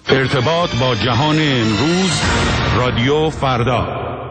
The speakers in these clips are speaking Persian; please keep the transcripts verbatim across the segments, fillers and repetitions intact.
ارتباط با جهان امروز، رادیو فردا.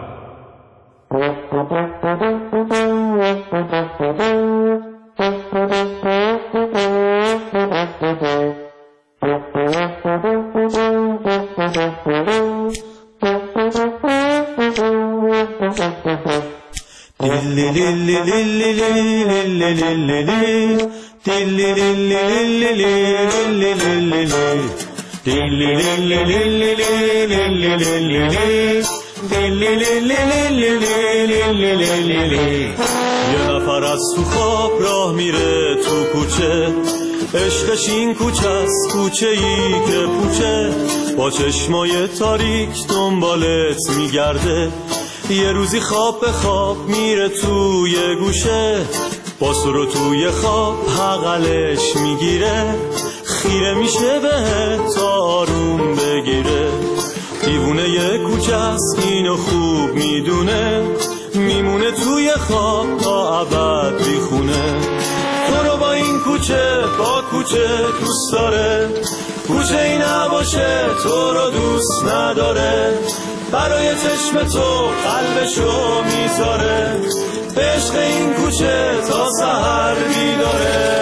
یه نفر از تو خواب راه میره تو کوچه، عشقش این کوچه است، کوچه ای که پوچه، با چشمای تاریک دنبالت میگرده. یه روزی خواب به خواب میره توی گوشه، با سرو توی خواب حقلش میگیره، خیره میشه بهت تا آروم بگیره. دیوونه یه کوچه است اینو خوب میدونه، میمونه توی خواب تا ابد بیخونه. تو رو با این کوچه با کوچه دوست داره، کوچه ای نباشه تو رو دوست نداره. برای چشم تو قلبشو میذاره، به عشق این کوچه تا سحر بیداره.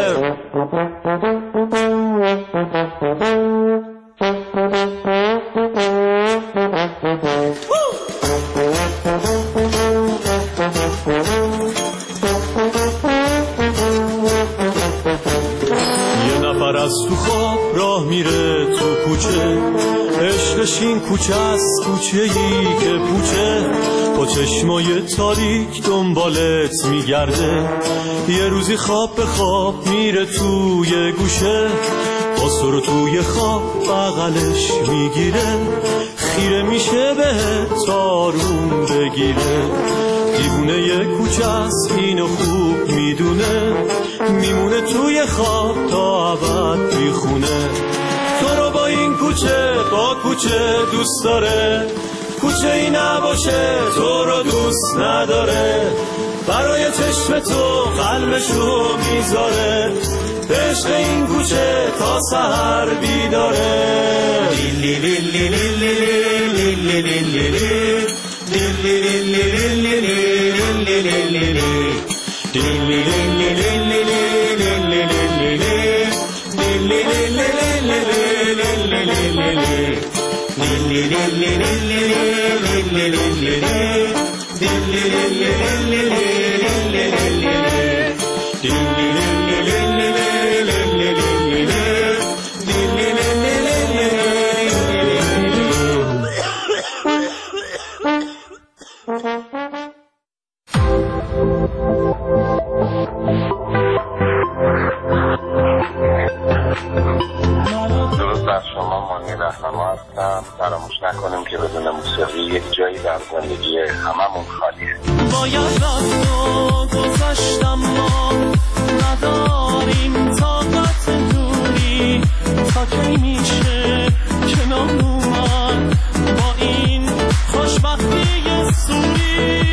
یه نفر از تو خواب راه میره تو کوچه، عشقش این کوچه است، کوچه ای که پوچه، با چشمای تاریک دنبالت میگرده. یه روزی خواب به خواب میره توی گوشه، با سرو توی خواب بغلش میگیره، خیره میشه بهت تا آروم بگیره. دیوونه یه کوچه است اینو خوب میدونه، میمونه توی خواب تا ابد بیخونه. تو رو با این کوچه با کوچه دوست داره، کوچه ای نباشه تو رو دوست نداره. برای چشم تو قلبشو میذاره، به عشق این کوچه تا سحر بیداره. لیلی لیلی لیلی لیلی لیلی فراموش نکنیم که بدون موسیقی یک جایی در زندگی هممون خالیه. باید رفت و گذشتم، ما نداریم طاقت دوری، تا کی میشه کنار اومد با این خوشبختی سوری.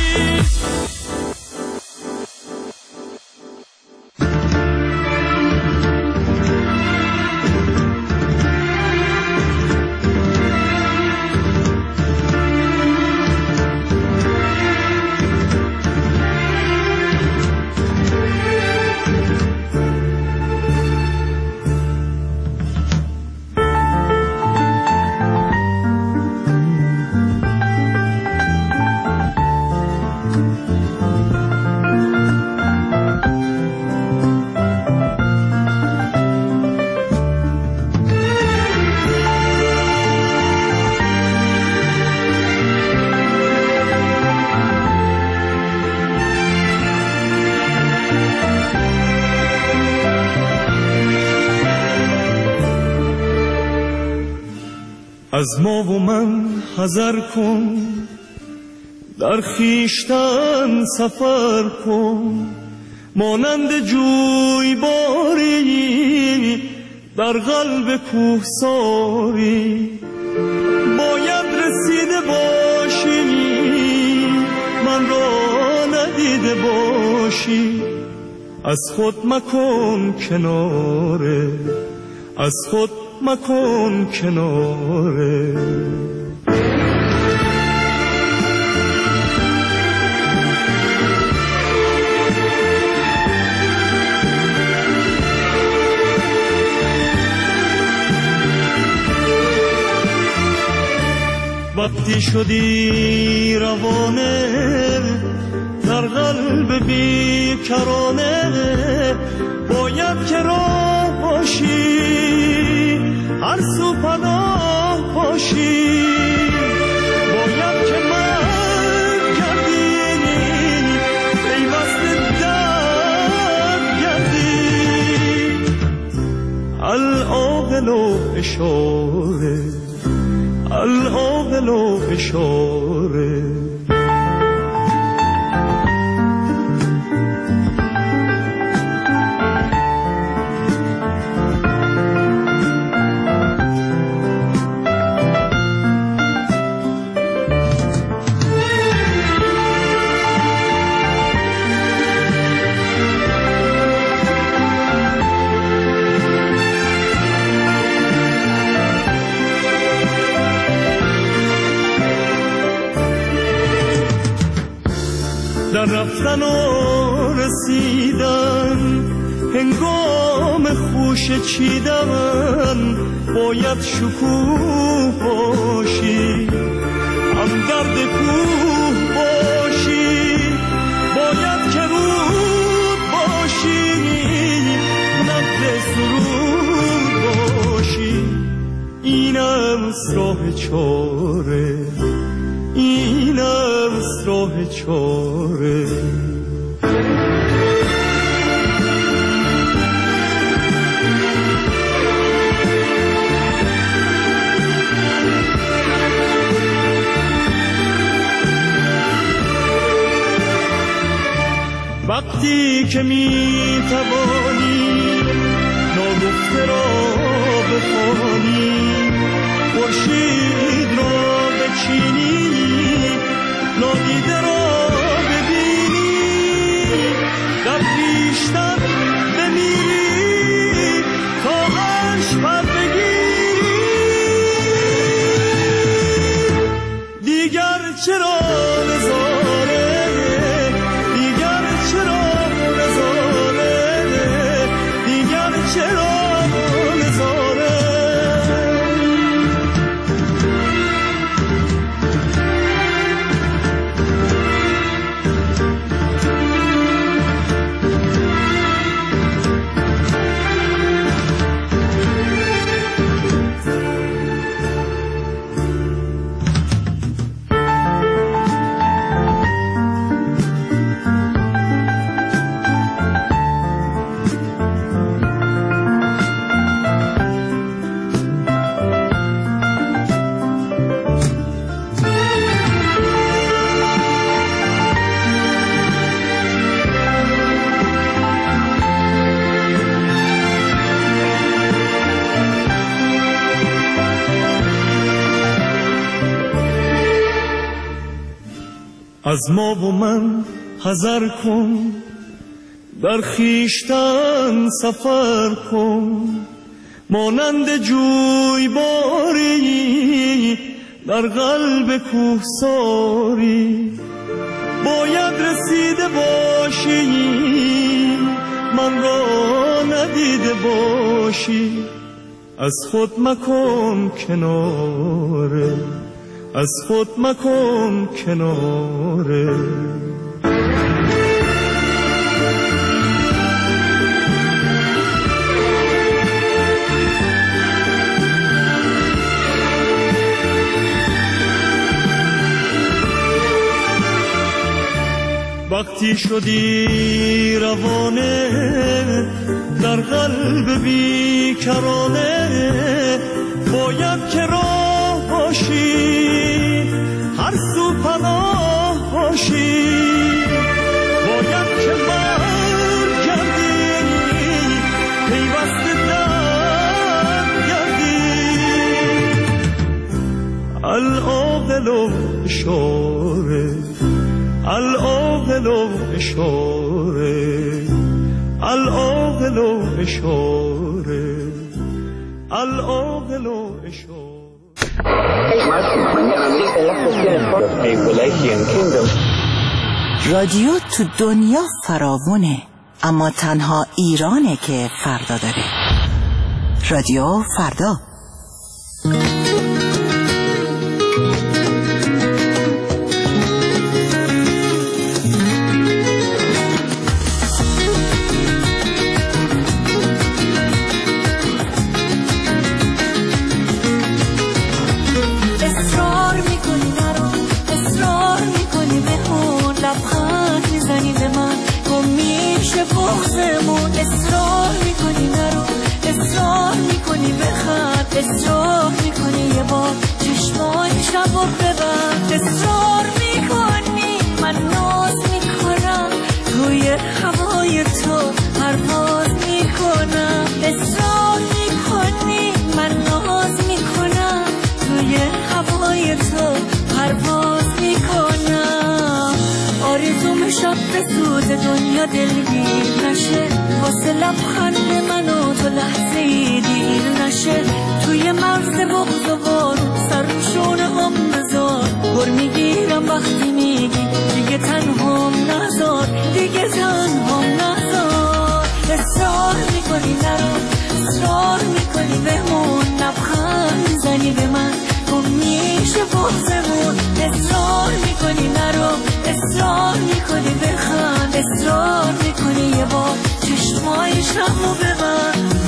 از ما و من حذر کن، در خیشتن سفر کن، مانند جوی باری در قلب کوهساری. باید رسیده باشی من را ندیده باشی، از خود مکن کناره، از خود مکن کناره. وقتی شدی روانه در قلب بیکرانه، باید که راه باشی هر سو پناه باشی، باید که من گردی پیوست درد گردی. العاقل و اشاره، العاقل و اشاره. در رفتن و رسیدن هنگام خوش چیدن، باید شکوه باشی هم درد کوه باشی، باید که رود باشی نبض سرود باشی. اینم راه چاره، اینم راه چاره. وقتی که می توانی ناگفته را بخوانی، خورشید را بچینی نادیده را ببینی، در پیشتر بمیری تا عشق پر بگیری. دیگر چرا نظاره، دیگر چرا نظاره، دیگر چرا نظاره. از ما و من حذر کن، در خیشتن سفر کن، مانند جوی باری در قلب کوهساری. باید رسیده باشی من را ندیده باشی، از خود مکن کناره، از خود مکن کناره. وقتی شدی روانه در قلب بیکرانه، باید که راه باشی هر سو پناه باشی، باید که برگردی پیوست درد گردی. العاقل و اشاره، العاقل و اشاره، العاقل و اشاره، العاقل و اشاره. رادیو تو دنیا فراوونه، اما تنها ایرانه که فردا داره. رادیو فردا. اصرار میکنی نرو، اصرار میکنی بخند، اصرار میکنی یه بار چشمای شبو ببند، اصرار میکنی من ناز میکنم توی هوای تو پرواز میکنم، اصرار میکنی من ناز میکنم توی هوای تو پرواز میکنم. آرزوم شب به سوز دنیا دلگیر نشه، واسه لبخند من و تو لحظه ای دیر نشه، توی مرز بغض و بارون سر شونه هم بذار، گر میگیرم وقتی میگی دیگه تنهام نذار، دیگه تنهام نذار. اصرار میکنی نرو، اصرار میکنی بمون، لبخند میزنی به من گم میشه بغضمون، اصرار میکنی نرو، اصرار میکنی بخند، اصرار میکنی یه بار چشمای شبو ببند.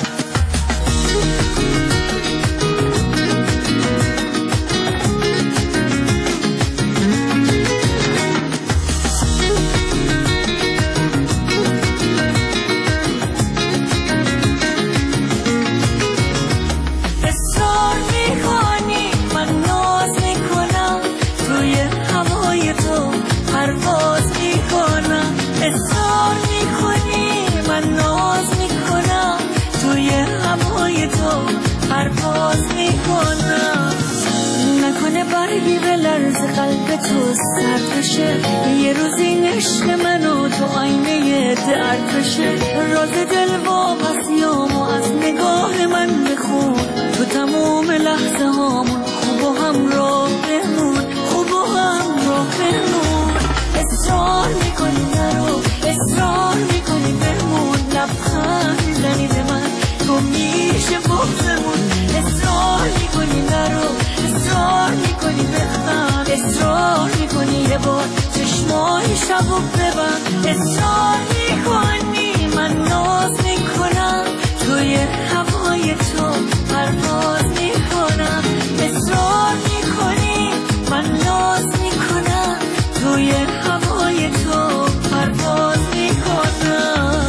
اصرار میکنی من ناز میکنم توی هوای تو پرواز میکنم، اصرار میکنی من ناز میکنم توی هوای تو پرواز میکنم. نکنه برگی به لرز قلب تو سرد بشه، یه روزی عشق من و تو آینه درد بشه، راز دل واپسیامو از نگاه من بخون، تو تموم لحظه هامون خوب و همراه بمون، خوب و همراه بمون. اصرار میکنی نرو، اصرار میکنی بمون، لبخند میزنی به من تو میشه بغضمون، اصرار میکنی نرو، اصرار میکنی بخند، اصرار میکنی یه بار چشمای شبو ببند، اصرار میکنی من ناز میکنم توی هوای تو پرواز میکنم، اصرار میکنی من ناز میکنم توی هوای تو پرواز میکنم.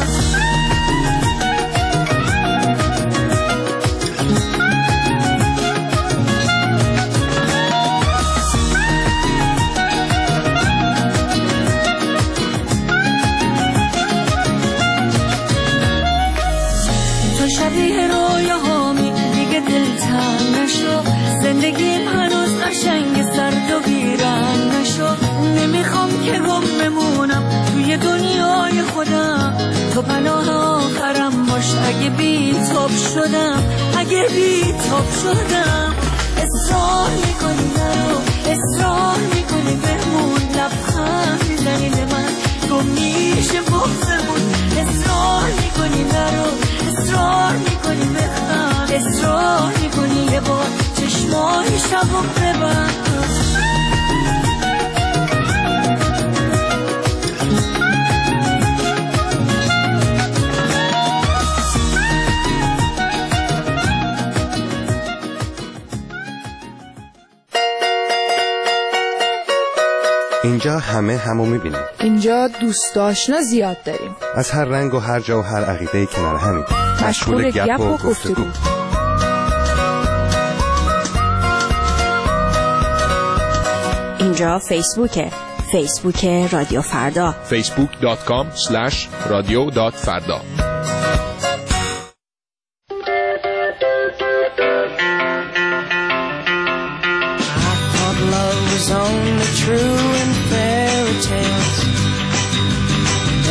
تو شبیه رویاهامی دیگه دلتنگ نشو، زندگیم هنوز قشنگ سرد و ویران نشو، نمیخوام که گم بمونم توی دنیای خودم، تو پناه آخرم باش اگه بی تاب شدم، اگه بی تاب شدم. اصرار میکنی نرو، اصرار میکنی بمون، لبخند میزنی به من گم میشه بغضمون، اصرار میکنی نرو، اصرار میکنی بخند، اصرار میکنی یه بار چشمای شبو ببند. اینجا همه همو میبینیم. اینجا دوست آشنا زیاد داریم، از هر رنگ و هر جا و هر عقیده کنار همین، مشغول گپ و گفتگو. اینجا فیسبوکه، فیسبوک رادیو فردا، فیسبوک دات کام اسلش رادیو دات فردا.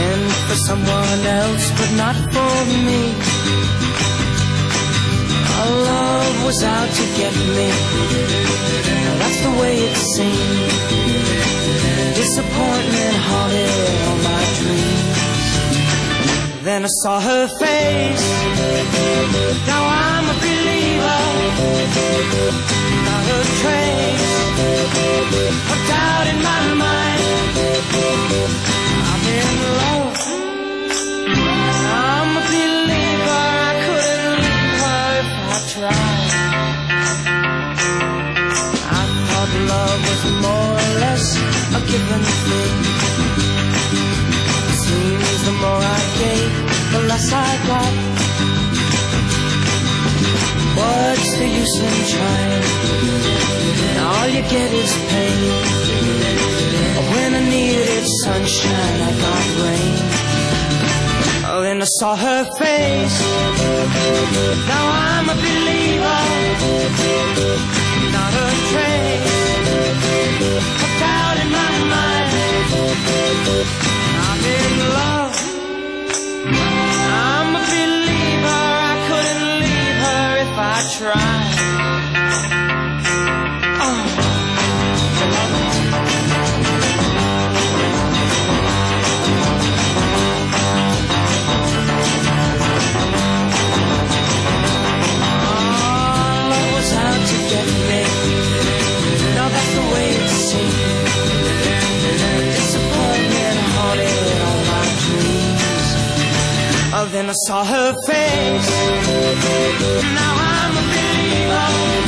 Someone else, but not for me. I was out to get me. That's the way it seemed. Disappointment haunted all my dreams. Then I saw her face. Now I'm a believer. Not a trace of doubt in my mind. I'm in love. I'm a believer. I couldn't leave her if I tried. I thought love was more or less a given thing. Seems the more I gave, the less I got. What's the use in trying? All you get is pain. When I needed sunshine, I got rain. Oh, then I saw her face. Now I'm a believer. Not a trace of doubt in my mind. I'm in love. I'm a believer. I couldn't leave her if I tried. Then I saw her face. Now I'm a believer.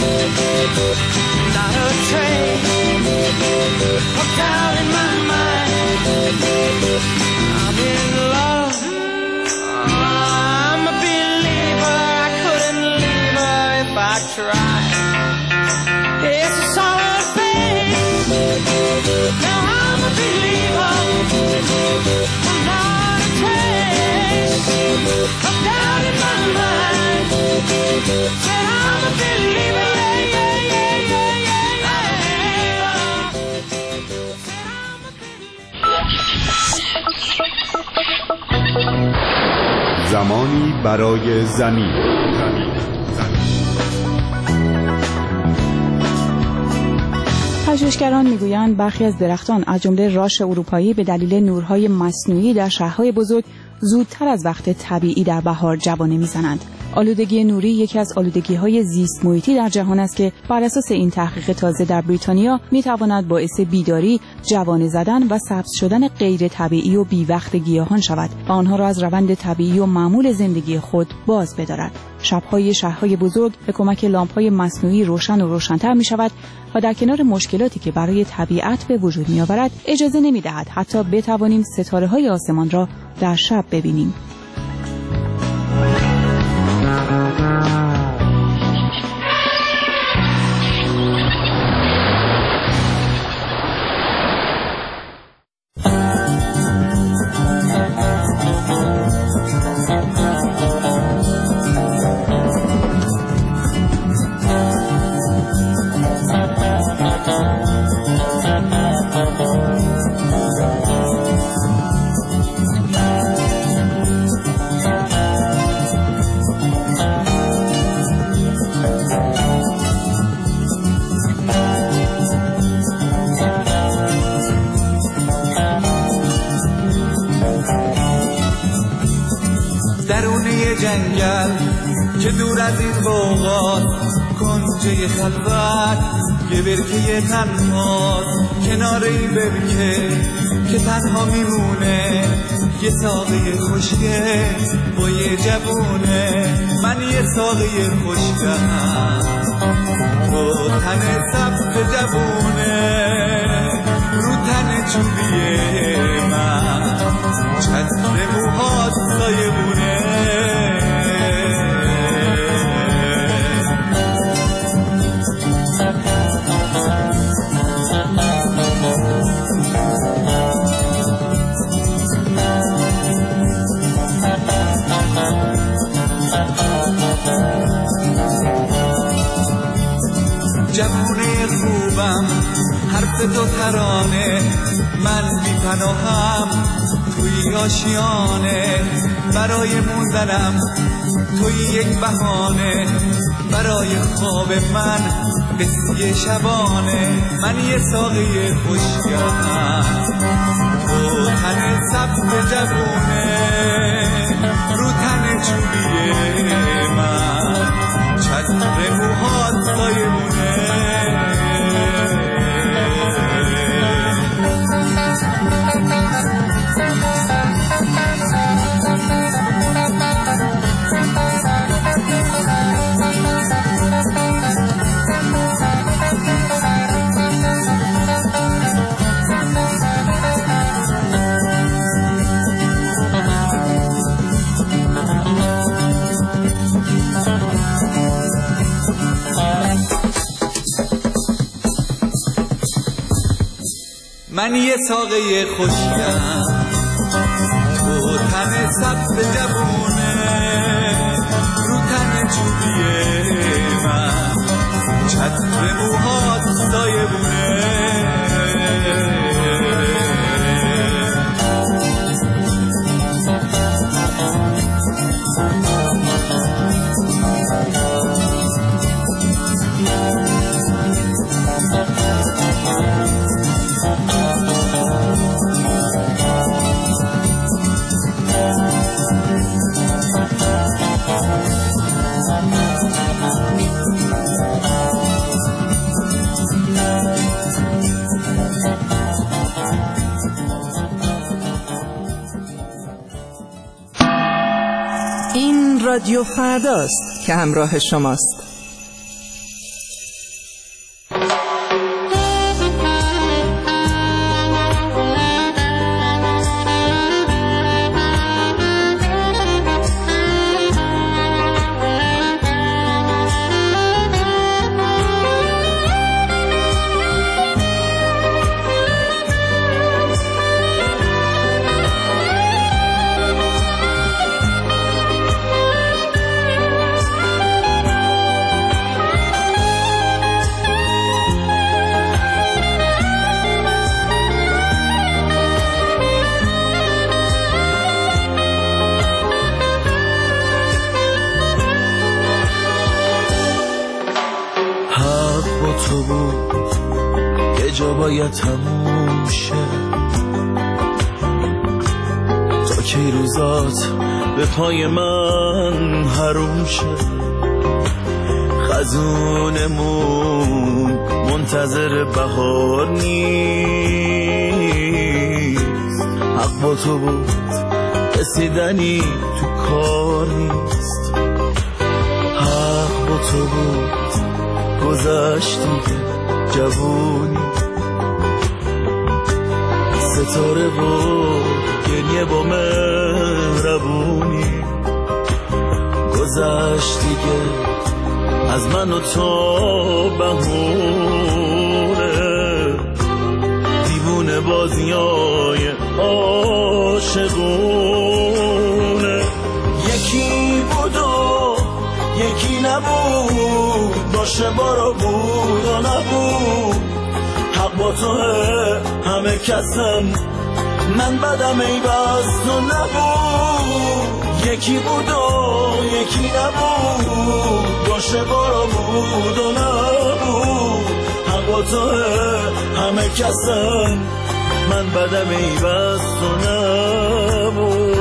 Not a trace of doubt in my mind. I'm in love. I'm a believer. I couldn't leave her if I tried. Yes, I saw her face. Now I'm a believer. I'm not a trace of doubt in my mind. Said I'm a believer, yeah, yeah, yeah, yeah, yeah, yeah. Said I'm a believer. زمانی برای زمین. پژوهشگران میگویند برخی از درختان از جمله راش اروپایی به دلیل نورهای مصنوعی در شهرهای بزرگ زودتر از وقت طبیعی در بهار جوانه میزنند. آلودگی نوری یکی از آلودگی‌های زیست محیطی در جهان است که بر اساس این تحقیق تازه در بریتانیا می‌تواند باعث بیداری، جوانه زدن و سبز شدن غیر طبیعی و بی وقت گیاهان شود و آنها را از روند طبیعی و معمول زندگی خود باز بدارد. شب‌های شهرهای بزرگ به کمک لامپ‌های مصنوعی روشن و روشن‌تر می‌شود و در کنار مشکلاتی که برای طبیعت به وجود می‌آورد، اجازه نمی‌دهد حتی بتوانیم ستاره‌های آسمان را در شب ببینیم. جنگل که دور از این باغات کنجه خلوت یه برکه تنها کنار این برکه که تنها میمونه یه ساقه خوشگه با یه جوونه من یه ساقه خوشگهم با تن سبز جوونه رو تن چوبیه من چتر موهات سایه بونه جوونه خوبم حرف تو ترانه من بی پناهم توی آشیانه برای موندنم توی یک بهانه برای خواب من قصه شبانه. من یه ساقه خوشگرم تو تن سبز جوونه، رو تن چوبیه من چتر موهات سایمونه. من یه ساقه خوشگم تو تن سبز جوونه، رو تن چوبیه من چتر موهات سایبونه. این رادیو فرداست که همراه شماست. تو بود یه جا باید تموم شه، تا کی روزات به پای من حروم شه. خزونمون منتظر بهار نیست، حق با تو بود رسیدنی تو کار نیست. حق با تو بود گذشتی که جوونی، ستاره و گریه با مهربونی. گذشتی که از من و تو بهونه، دیوونه بازیای عاشقونه. یکی بود و یکی نبود، باشه بارا بود و نبود. حق با توه همه کسن، من بدم ای بس تو نبود. یکی بود و یکی نبود، باشه بارا بود و نبود. حق با توه همه کسن، من بدم ای بس تو نبود.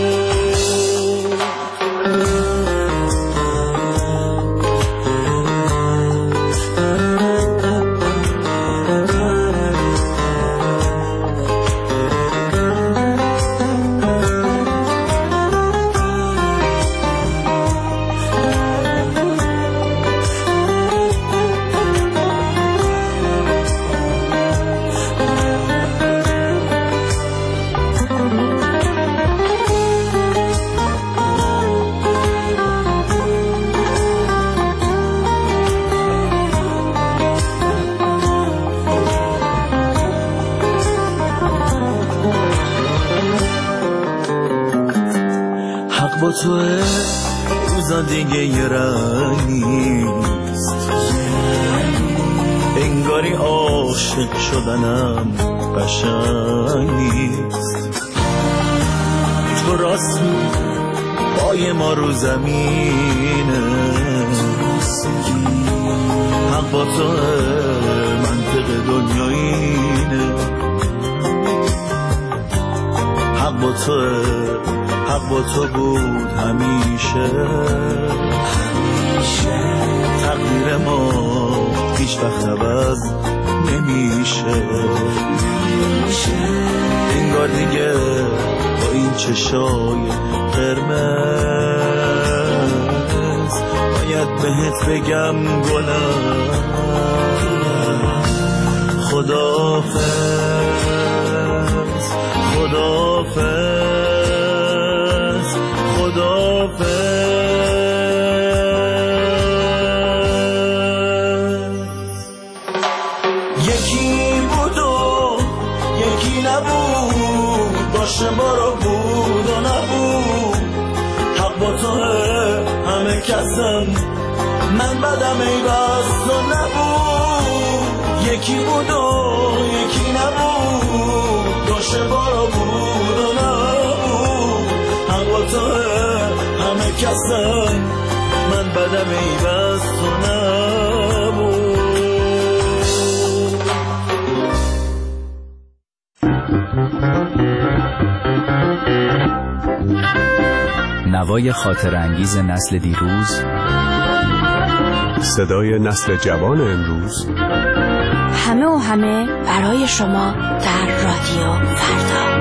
با توه روزا دیگه یه رنگ نیست، انگاری عاشق شدنم قشنگ نیست. تو راست پای ما رو زمینه، توه، حق با تو بود همیشه. تقدیر ما هیچ وقت عوض نمیشه. انگار دیگه با این چشای قرمز باید بهت بگم گلم خداحافظ، خداحافظ، خداحافظ. یکی بود و یکی نبود، باشه بارا بود و نبود. حق با توه همه کسن، من بدم ای بس تو نبود. یکی بود و یکی نبود، باشه بارا بود و نبود. حق با توه همه کسن، من بدم ای بس تو نبود. نوای خاطر انگیز نسل دیروز، صدای نسل جوان امروز، همه و همه برای شما در رادیو فردا.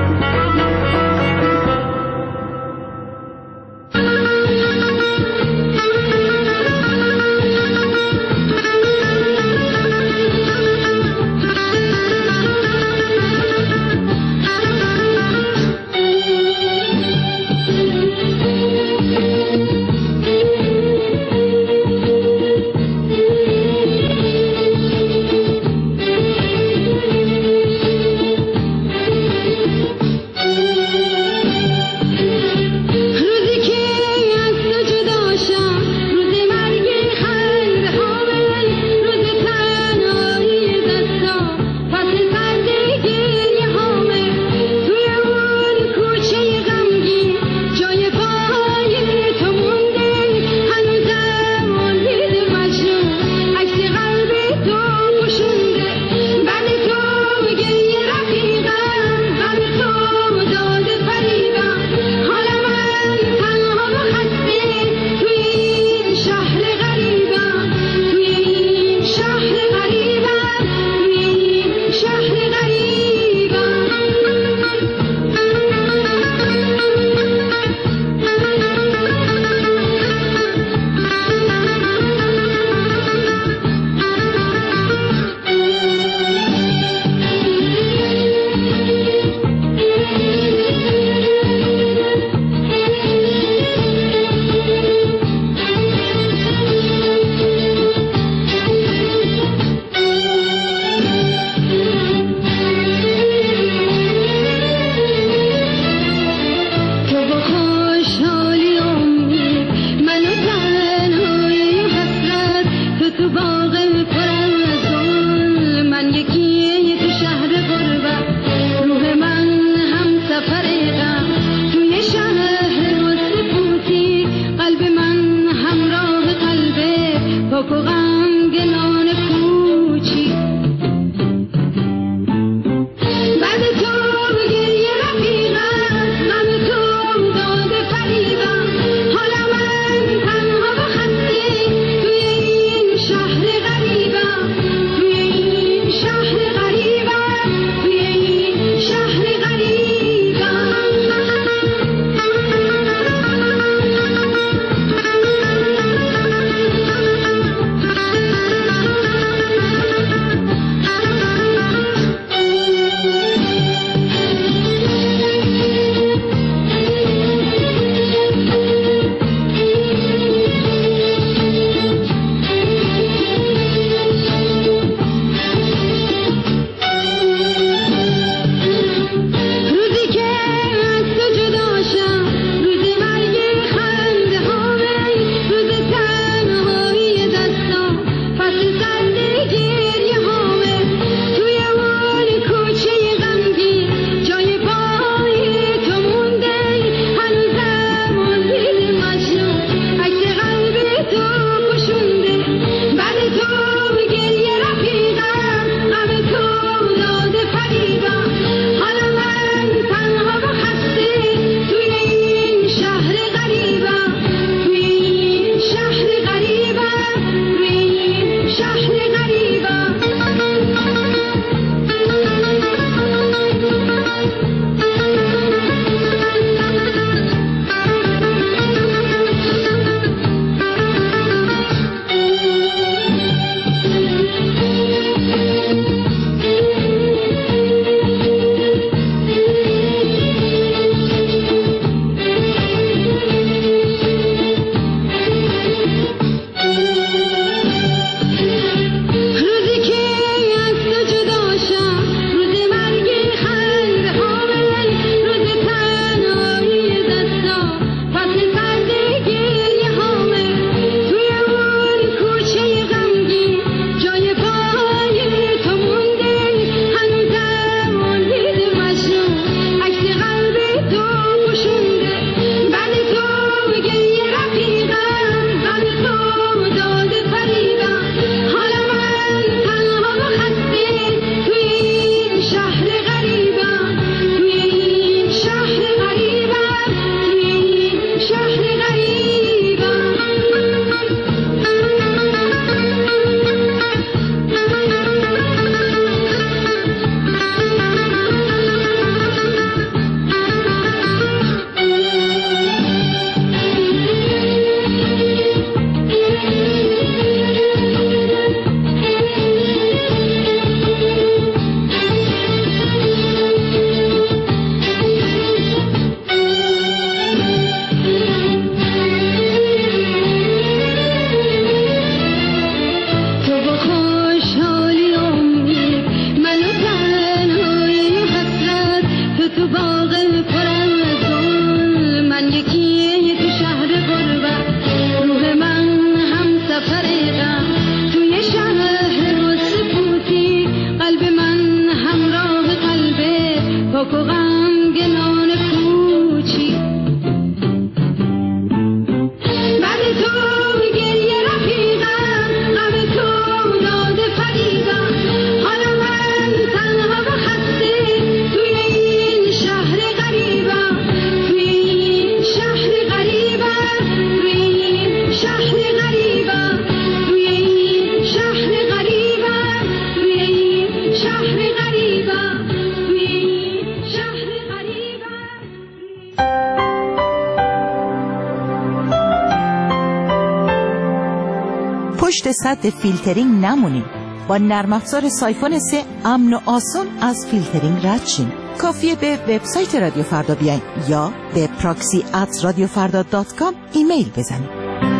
پشت سد فیلترینگ نمونین. با نرم افزار سایفون سه امن و آسان از فیلترینگ رد شین. کافیه به وبسایت رادیو فردا بیاین یا به پراکسی ات رادیو فردا دات کام ایمیل بزنید.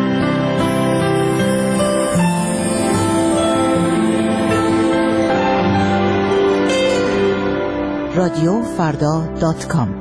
رادیو فردا دات کام.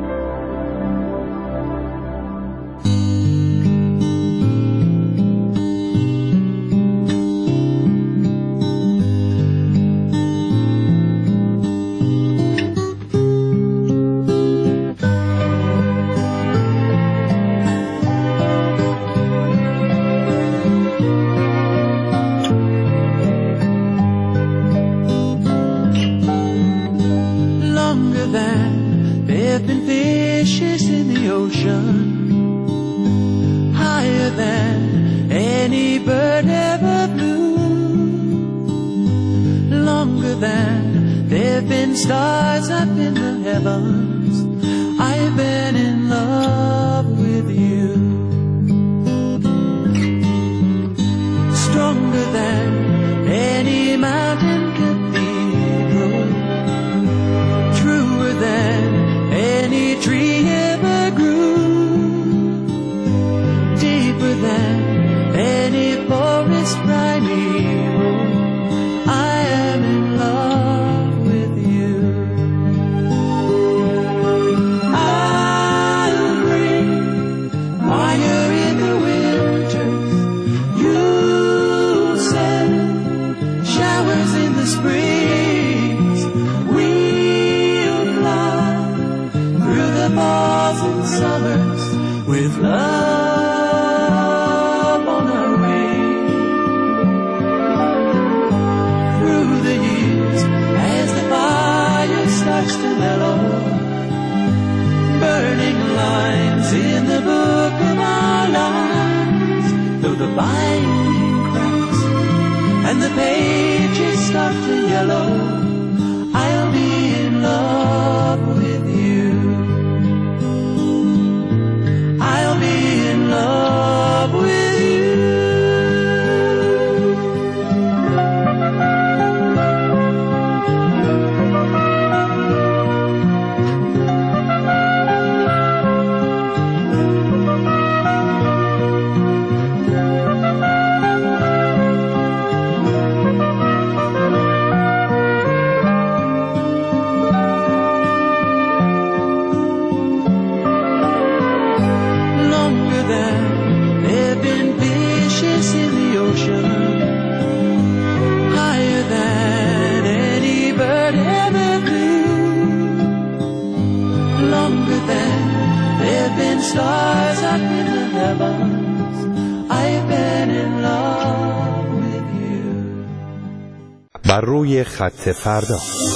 بر روی خط فردا.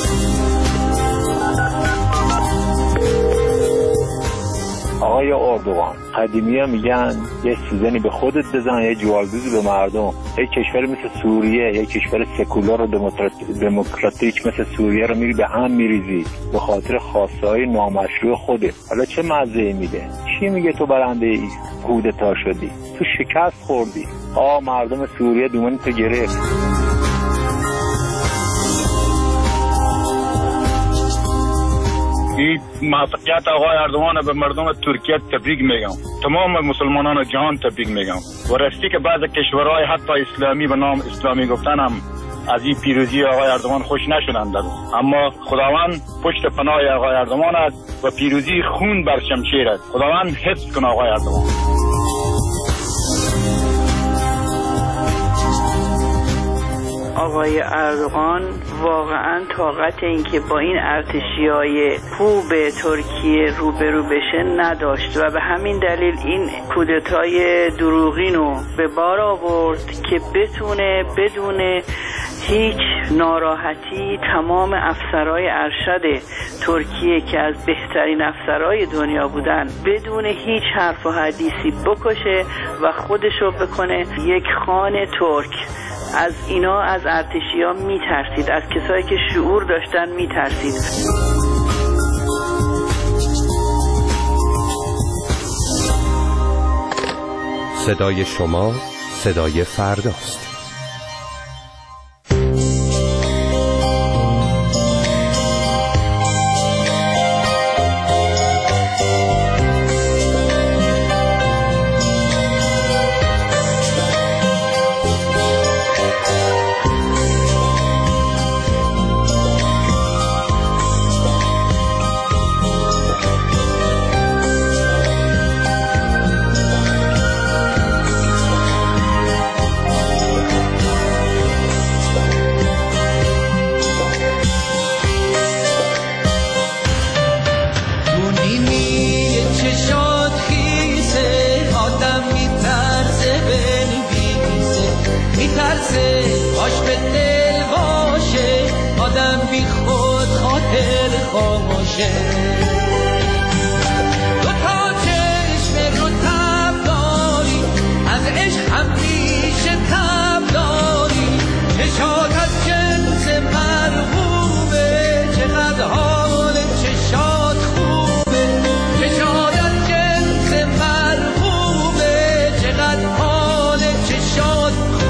آقای اردوغان، قدیمی‌ها میگن یه سیزنی به خودت بزن، یه جوالدوزی به مردم. یه کشور مثل سوریه، یه کشور سکولار و دموکراتیک مثل سوریه رو میری به هم میریزی به خاطر خواسته‌های نامشروع خودت. حالا چه مزه‌ای میده؟ چی میگه تو برنده ای کودتا شدی؟ تو شکست خوردی. آ مردم سوریه دومن تو گرفت. این موفقیت آقای اردوغان به مردم ترکیه تبریک میگم، تمام مسلمانان جهان تبریک میگم. و راستی که بعض کشورهای حتی اسلامی به نام اسلامی گفتن هم از این پیروزی آقای اردوغان خوش نشدند، اما خداوند پشت پناه آقای اردوغان است و پیروزی خون بر شمشیر است. خداوند حفظ کنه آقای اردوغان. آقای اردوغان واقعا طاقت این که با این ارتشی‌های خوب ترکیه روبرو بشه نداشت و به همین دلیل این کودتای دروغین رو به بار آورد که بتونه بدون هیچ ناراحتی تمام افسرهای ارشد ترکیه که از بهترین افسرهای دنیا بودن بدون هیچ حرف و حدیثی بکشه و خودشو بکنه یک خان ترک. از اینا از ارتشی‌ها میترسید، از کسایی که شعور داشتن میترسید. صدای شما صدای فرداست. باش به دل باشه آدم بی خود خاطر خاموشه دو تا چشم رو تب داری از عشق همیشه تب داری چشات از جنس مرغوبه چقدر حال چشات خوبه چشات از جنس مرغوبه چقدر حال چشات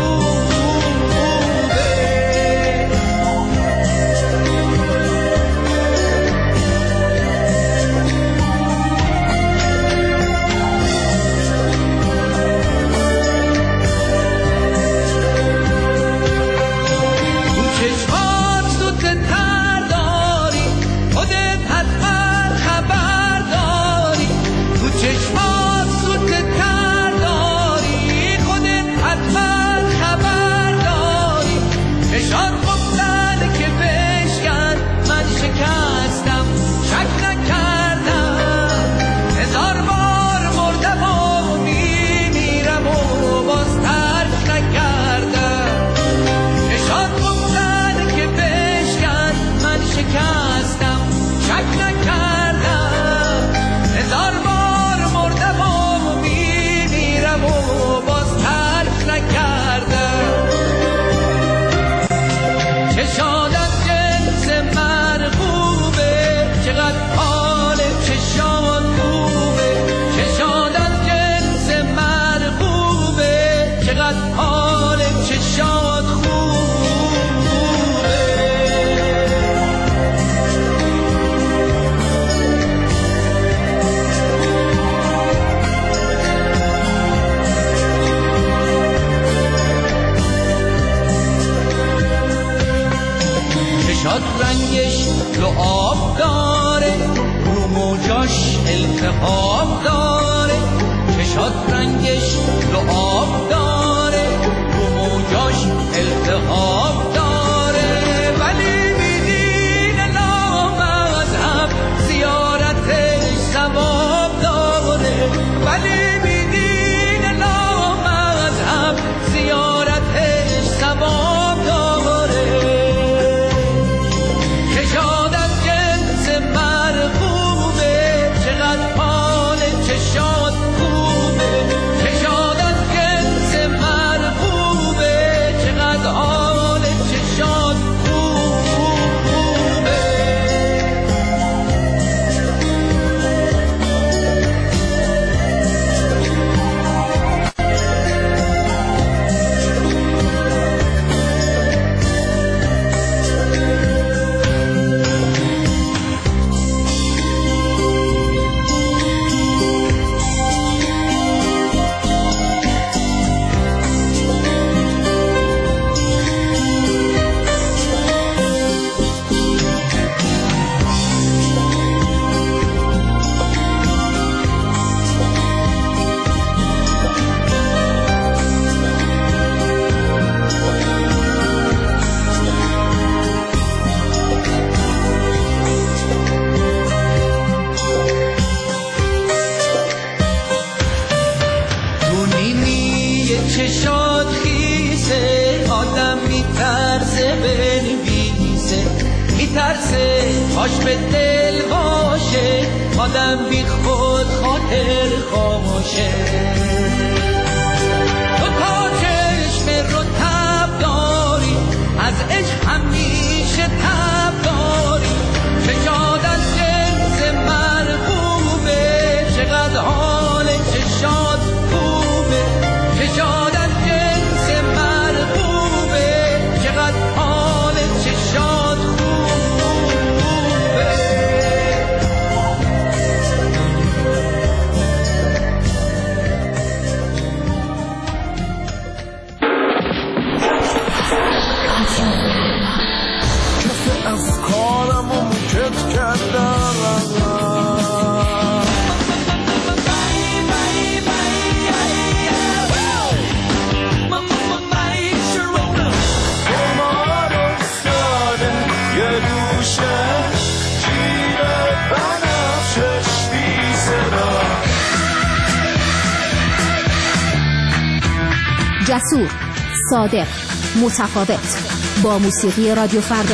رنگش رو آب داره رو موجاش التهاب داره چشات رنگش رو آب داره رو موجاش التهاب داره ولی میدین نامذهب زیارتش ثواب داره ولی میدین نامذهب زیارتش ثواب داره چشات خیسه آدم میترسه بنویسه میترسه باش به دل باشه آدم بی خود خاطر خاموشه تو تا چشم رو تب داری از عشق همیشه تب داری چشات از جنس مرغوبه چقدر حال چشات خوبه چشات از جنس مرغوبه چقدر حال چشات خوبه کسی از کارم و مکت کردم جسور، صادق، متفاوت با موسیقی رادیو فردا.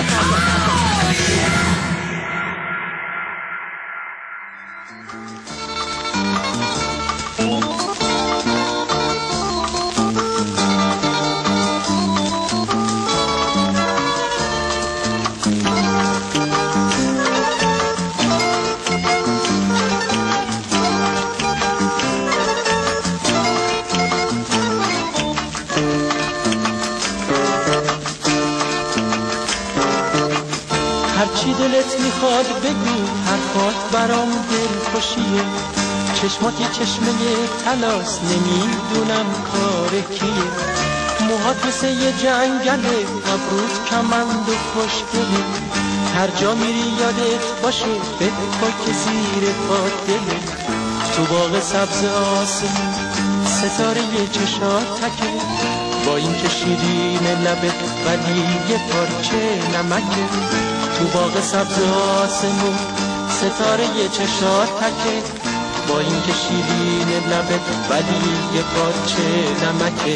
هرچی دلت میخواد بگو، حرفات برام دل خوشیه. چشماتی چشمه طلاست، نمیدونم کار کیه. موهات مثل یه جنگله، ابروت کمند و خوشگله. هر جا میری یادت باشه، بپا که زیر پات دله. تو باغ سبز آسمون ستاره یه چشات تکه. با این که شیرین لبت ولی یه پارچه نمکه. تو باغ سبز آسمون ستاره یه چشات تکه. با این که شیرین لبت ولی یه پارچه نمکه.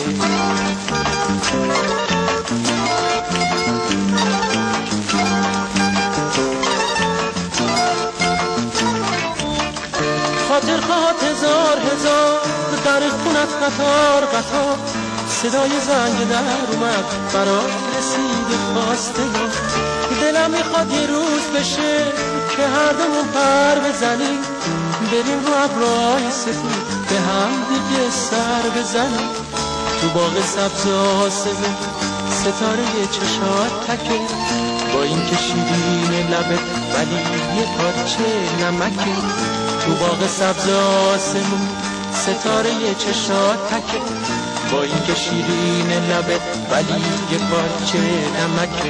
خاطر خواهد هزار هزار، در خونت قطار قطار. صدای زنگ در اومد، برات رسید خواسته ها. دلم میخواد یه روز بشه که هر دومون پر بزنیم، بریم رو ابرهای سفید به هم دیگه سر بزنیم. تو باغ سبز آسمون ستاره یه چشات تکه. با این که شیرین لبت ولی یه پارچه نمکه. تو باغ سبز آسمون ستاره یه چشات تکه. با این که شیرین لبت ولی یه پارچه نمکه.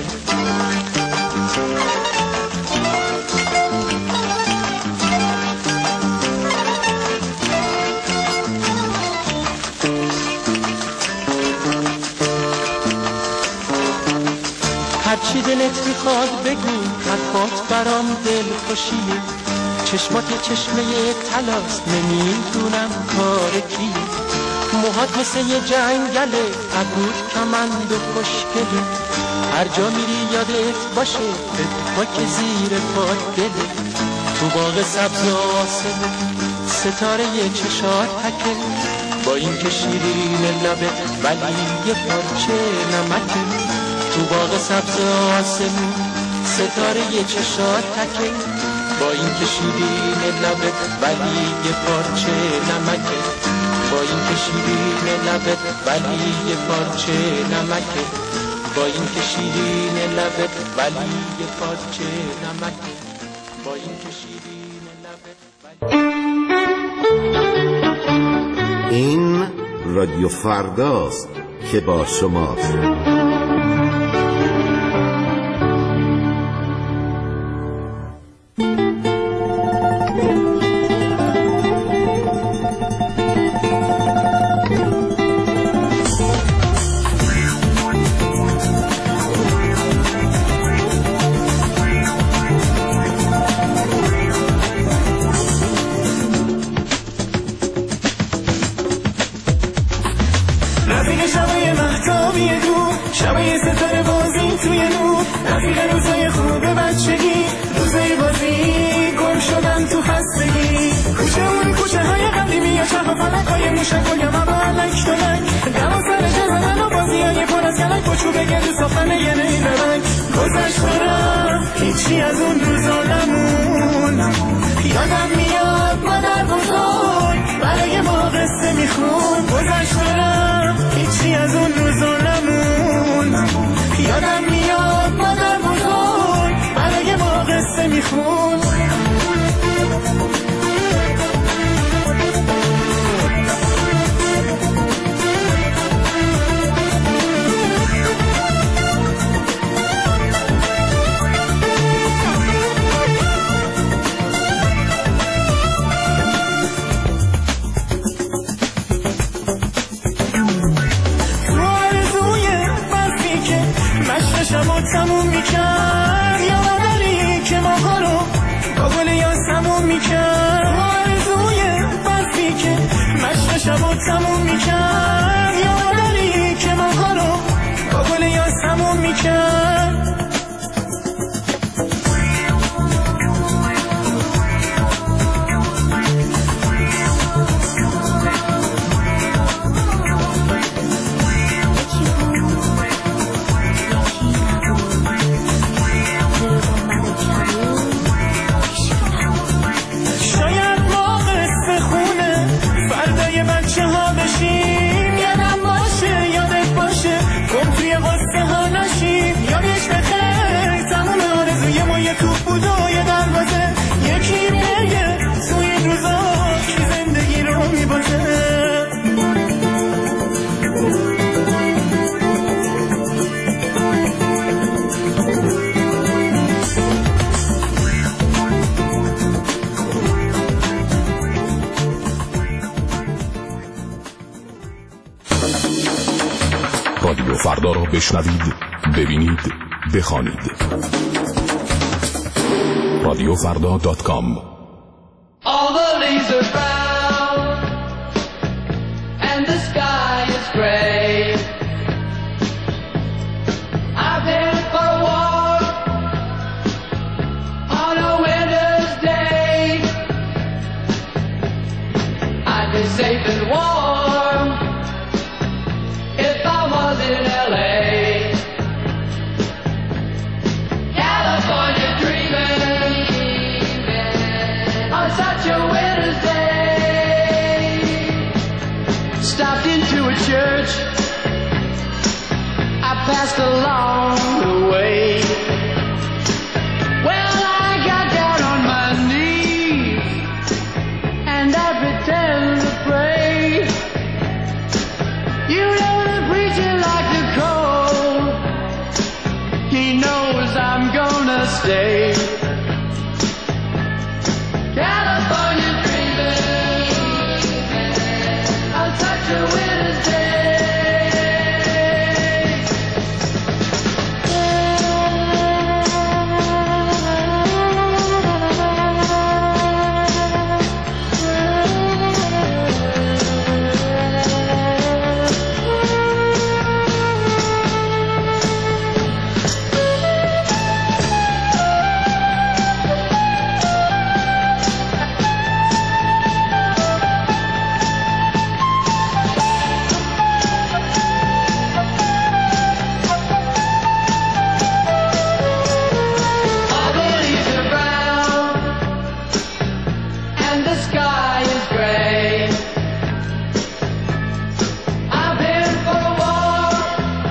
هرچی دلت میخواد بگو، حرفات برام دل خوشیه. چشمات چشمه طلاست، نمیدونم کار کیه. موهات مثل یه جنگله، ابروت کمند و خوشگله. هر جا میری یادت باشه، بپا که زیر پات دله. تو باغ سبز آسمون ستاره یه چشات تکه. با این که شیرین لبت ولی یه پارچه نمکه. تو باغ سبز آسمون ستاره یه چشات تکه. با این که شیرین لبت ولی یه پارچه نمکه. با این که شیرین لبت ولی یه پارچه نمکه. با این که شیرین لبت ولی یه پارچه نمکه. با این که شیرین لبت ولی... این رادیو فرداست که با شماست. شبا تموم میکرد، یادری که ما کارو با گل کرد. شاید ما قصه خونه فردای بچه ها بشیم، یادم باشه یادت باشه گم توی قصه ها نشیم. یادش بخیر تموم آرزوی ما یه توپ بود و یه دروازه، یکی بگه تو این روزا کی زندگی رو میبازه. رادیو فردا را بشنوید، ببینید، بخوانید. رادیو فردا دات کام. All the leaves are brown and the sky is gray. I've been for a walk on a winter's day. I'd be safe and warm if I was in L A. California dreaming on such a winter's day. Stopped into a church I passed along the way. Well, I got down on my knees and I pretend to pray. You know the preacher like to call, he knows I'm gonna stay. California dreaming on such a winter's day. All the leaves are brown and the sky is gray. I've been for a walk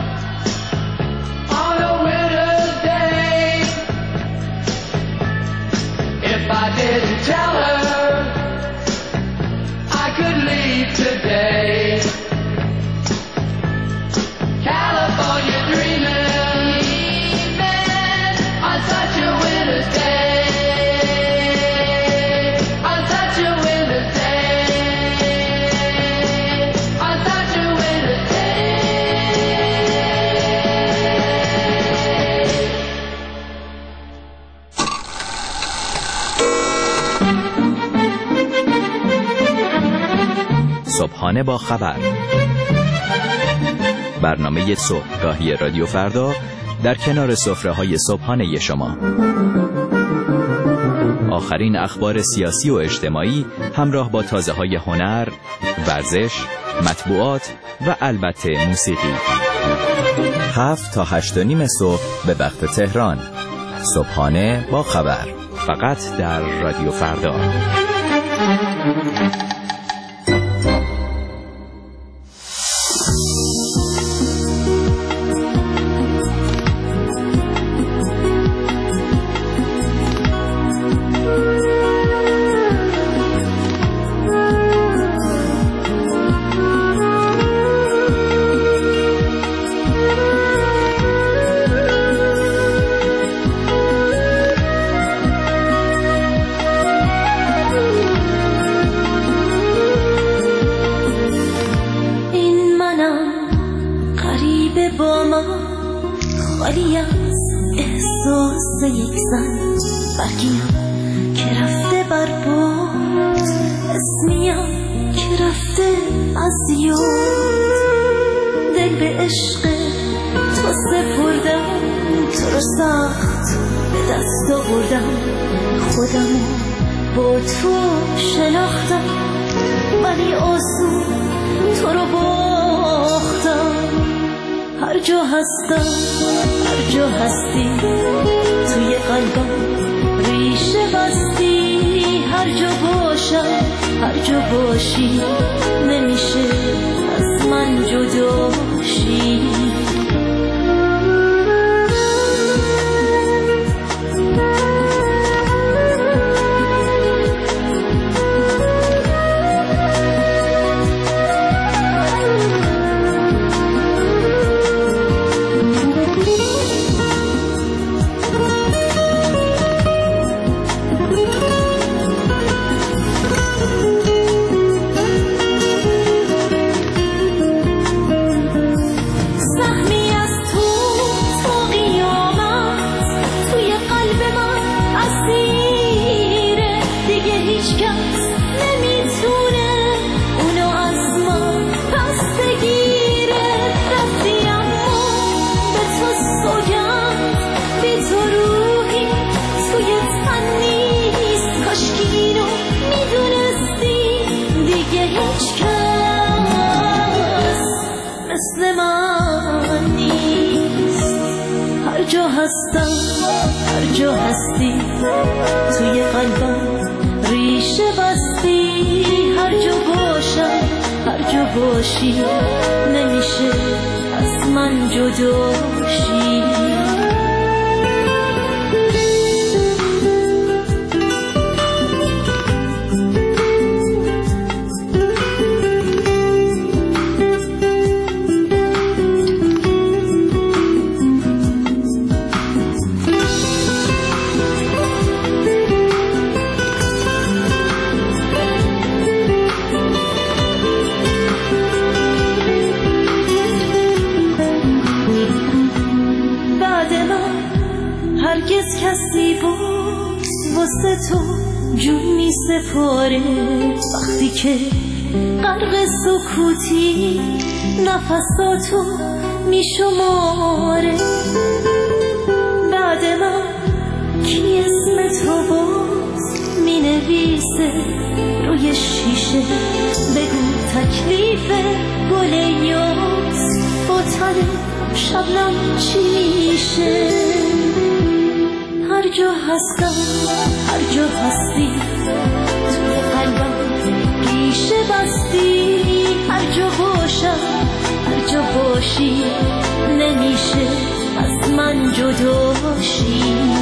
on a winter's day. If I didn't tell her I could leave today. California dreaming on such a winter's day. On such a winter's day. On such a winter's day. صبحانه با خبر، برنامه صبحگاهی رادیو فردا در کنار سفره‌های صبحانه شما. آخرین اخبار سیاسی و اجتماعی همراه با تازه‌های هنر، ورزش، مطبوعات و البته موسیقی. هفت تا هشت و نیم صبح به وقت تهران. صبحانه با خبر، فقط در رادیو فردا. خالی از احساس یک زن برگیم که رفته بر باد، اسمیم که رفته از یاد، دل به عشق تو سپردم رو سخت به دست آوردم، خودمو با تو شناختم، ولی آسون تو رو باختم. هر جا هستم، هر جا هستی، توی قلبم ریشه بستی. هر جا باشم، هر جا باشی، نمیشه از من جدا شی. هر جا هستی، توی قلبم ریشه بستی. هر جا باشم، هر جا باشی، نمیشه از من جدا شی. کسی بود واسه تو جون می سپاره، وقتی که غرق سکوتی نفساتو می شماره. بعد من کی اسم تو باز می نویسه روی شیشه؟ بگو تکلیف گل یاس با تن شبنم چی میشه؟ هر جا هستم، هر جا هستی، توی قلبم ریشه بستی. هر جا باشم، هر جا باشی، نمیشه از من جدا شی.